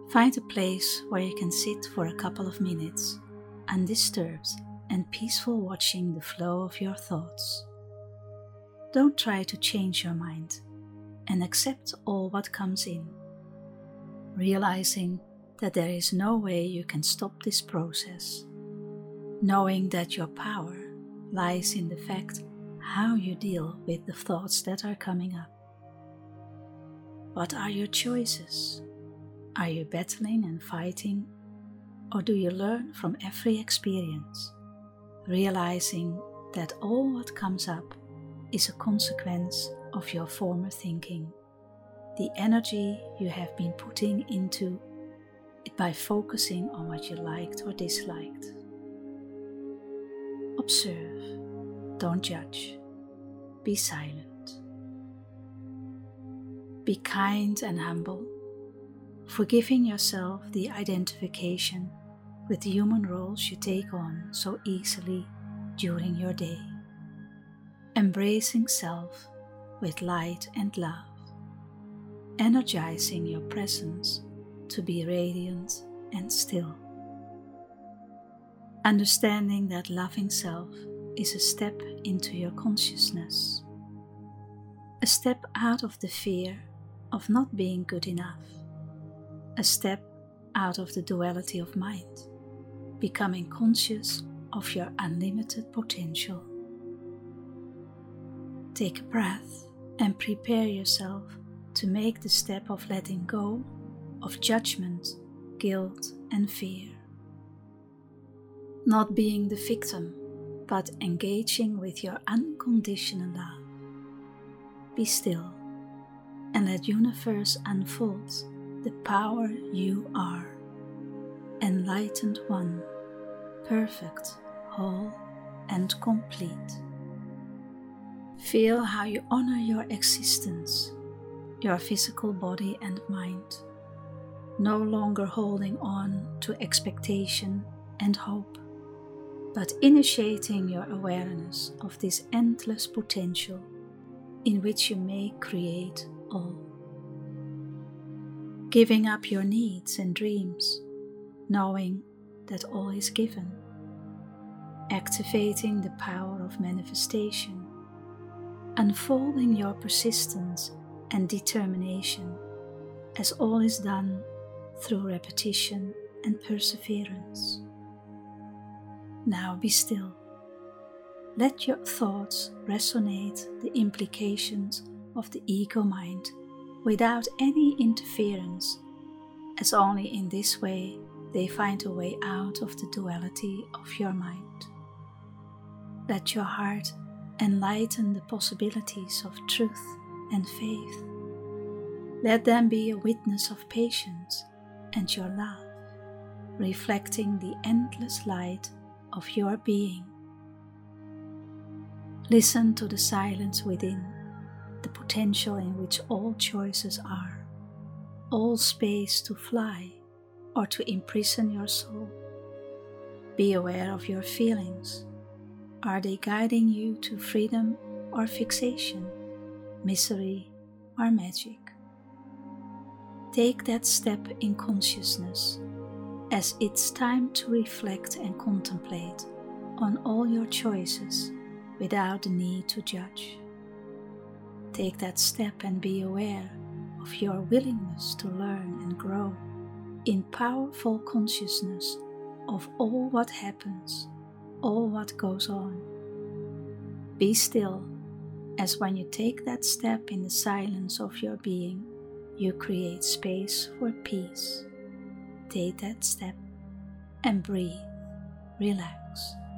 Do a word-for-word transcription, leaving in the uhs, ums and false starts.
Find a place where you can sit for a couple of minutes, undisturbed and peaceful, watching the flow of your thoughts. Don't try to change your mind and accept all what comes in, realizing that there is no way you can stop this process, knowing that your power lies in the fact how you deal with the thoughts that are coming up. What are your choices? Are you battling and fighting, or do you learn from every experience, realizing that all what comes up is a consequence of your former thinking, the energy you have been putting into it by focusing on what you liked or disliked? Observe, don't judge, be silent. Be kind and humble, forgiving yourself the identification with the human roles you take on so easily during your day. Embracing self with light and love, energizing your presence to be radiant and still. Understanding that loving self is a step into your consciousness, a step out of the fear of not being good enough, a step out of the duality of mind, becoming conscious of your unlimited potential. Take a breath and prepare yourself to make the step of letting go of judgment, guilt, and fear. Not being the victim, but engaging with your unconditional love. Be still and let universe unfold the power you are. Enlightened one, perfect, whole, and complete. Feel how you honor your existence, your physical body and mind, no longer holding on to expectation and hope, but initiating your awareness of this endless potential in which you may create all. Giving up your needs and dreams, knowing that all is given. Activating the power of manifestation, unfolding your persistence and determination, as all is done through repetition and perseverance. Now be still. Let your thoughts resonate the implications of the ego mind without any interference, as only in this way they find a way out of the duality of your mind. Let your heart enlighten the possibilities of truth and faith. Let them be a witness of patience and your love, reflecting the endless light of your being. Listen to the silence within, the potential in which all choices are, all space to fly or to imprison your soul. Be aware of your feelings. Are they guiding you to freedom or fixation, misery or magic? Take that step in consciousness, as it's time to reflect and contemplate on all your choices without the need to judge. Take that step and be aware of your willingness to learn and grow in powerful consciousness of all what happens, all what goes on. Be still, as when you take that step in the silence of your being, you create space for peace. Take that step and breathe, relax.